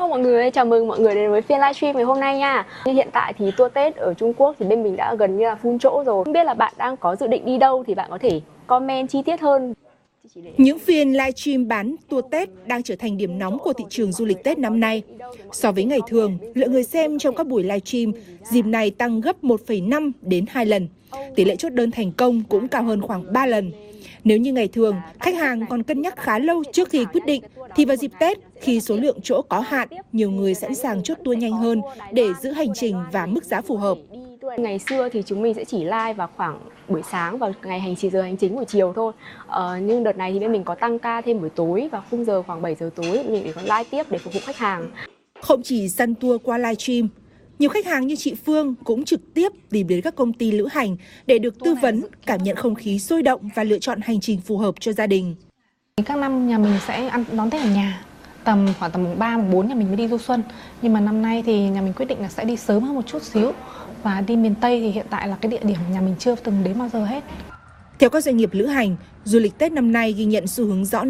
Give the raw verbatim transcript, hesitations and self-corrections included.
mọi người, chào mừng mọi người đến với phiên livestream ngày hôm nay nha. Như hiện tại thì tour Tết ở Trung Quốc thì bên mình đã gần như là full chỗ rồi. Không biết là bạn đang có dự định đi đâu thì bạn có thể comment chi tiết hơn. Những phiên livestream bán tour Tết đang trở thành điểm nóng của thị trường du lịch Tết năm nay. So với ngày thường, lượng người xem trong các buổi livestream dịp này tăng gấp một phẩy năm đến hai lần. Tỷ lệ chốt đơn thành công cũng cao hơn khoảng ba lần. Nếu như ngày thường, khách hàng còn cân nhắc khá lâu trước khi quyết định, thì vào dịp Tết, khi số lượng chỗ có hạn, nhiều người sẵn sàng chốt tour nhanh hơn để giữ hành trình và mức giá phù hợp. Ngày xưa thì chúng mình sẽ chỉ live vào khoảng buổi sáng vào ngày hành chỉ giờ hành chính buổi chiều thôi. Ờ, nhưng đợt này thì bên mình có tăng ca thêm buổi tối vào khung giờ khoảng bảy giờ tối mình để còn live tiếp để phục vụ khách hàng. Không chỉ săn tour qua livestream, nhiều khách hàng như chị Phương cũng trực tiếp tìm đến các công ty lữ hành để được tư vấn, cảm nhận không khí sôi động và lựa chọn hành trình phù hợp cho gia đình. Các năm nhà mình sẽ ăn đón Tết ở nhà, tầm khoảng tầm mùng ba, mùng bốn nhà mình mới đi du xuân. Nhưng mà năm nay thì nhà mình quyết định là sẽ đi sớm hơn một chút xíu và đi miền Tây thì hiện tại là cái địa điểm nhà mình chưa từng đến bao giờ hết. Theo các doanh nghiệp lữ hành, du lịch Tết năm nay ghi nhận xu hướng rõ